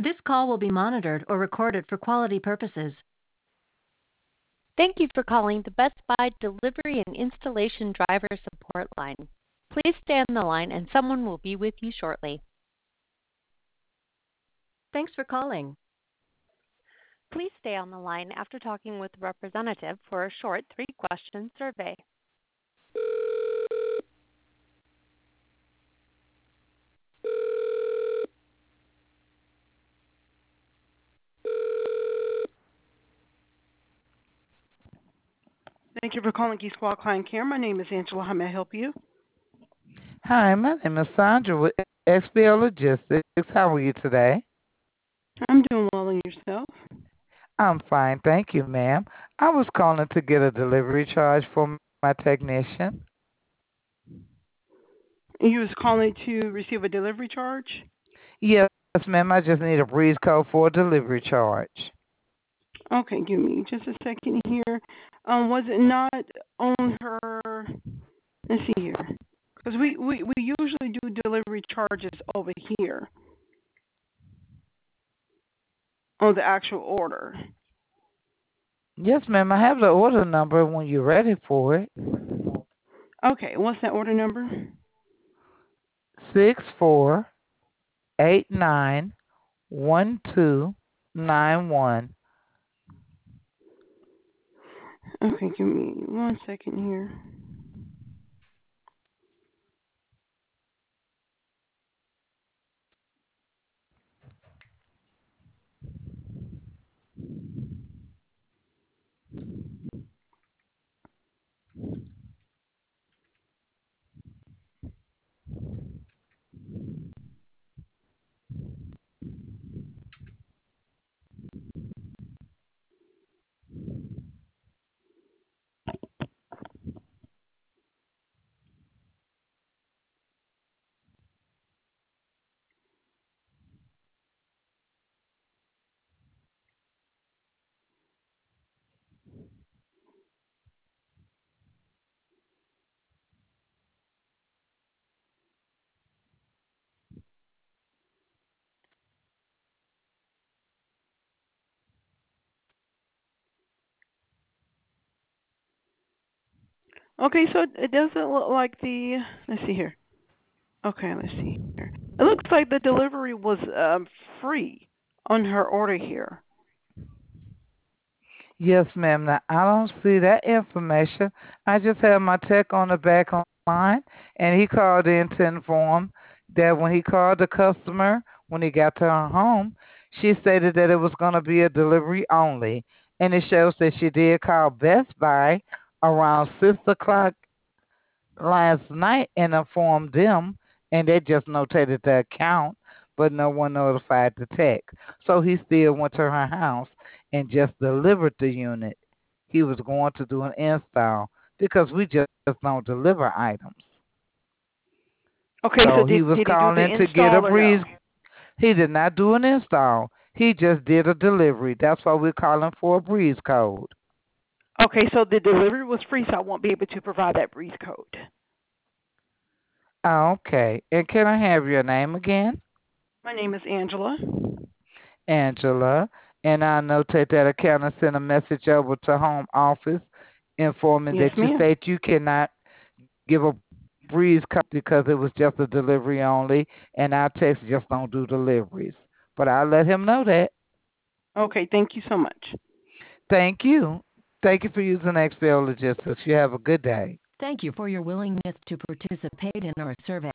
This call will be monitored or recorded for quality purposes. Thank you for calling the Best Buy Delivery and Installation Driver Support Line. Please stay on the line and someone will be with you shortly. Thanks for calling. Please stay on the line after talking with the representative for a short 3-question survey. Thank you for calling Geese Squad Client Care. My name is Angela. How may I help you? Hi, my name is Sandra with XBL Logistics. How are you today? I'm doing well, and yourself? I'm fine, thank you, ma'am. I was calling to get a delivery charge for my technician. You was calling to receive a delivery charge? Yes, ma'am. I just need a breeze code for a delivery charge. Okay, give me just a second here. Was it not on her? Let's see here, because we usually do delivery charges over here on the actual order. Yes, ma'am. I have the order number when you're ready for it. Okay, what's that order number? 64891291. Okay, give me 1 second here. Okay, so it doesn't look like the. Let's see here. Okay, let's see here. It looks like the delivery was free on her order here. Yes, ma'am. Now, I don't see that information. I just have my tech on the back line, and he called in to inform that when he called the customer, when he got to her home, she stated that it was going to be a delivery only. And it shows that she did call Best Buy around 6 o'clock last night and informed them, and they just notated the account, but no one notified the tech. So he still went to her house and just delivered the unit. He was going to do an install because we just don't deliver items. Okay, so So he did was he do the calling to get a install or breeze. no? He did not do an install. He just did a delivery. That's why we're calling for a breeze code. Okay, so the delivery was free, so I won't be able to provide that breeze code. Okay. And can I have your name again? My name is Angela. Angela, and I notate that account and send a message over to home office informing Yes, that you ma'am. state you cannot give a breeze code because it was just a delivery only, and our techs just don't do deliveries. But I'll let him know that. Okay, thank you so much. Thank you. Thank you for using XPO Logistics. You have a good day. Thank you for your willingness to participate in our survey.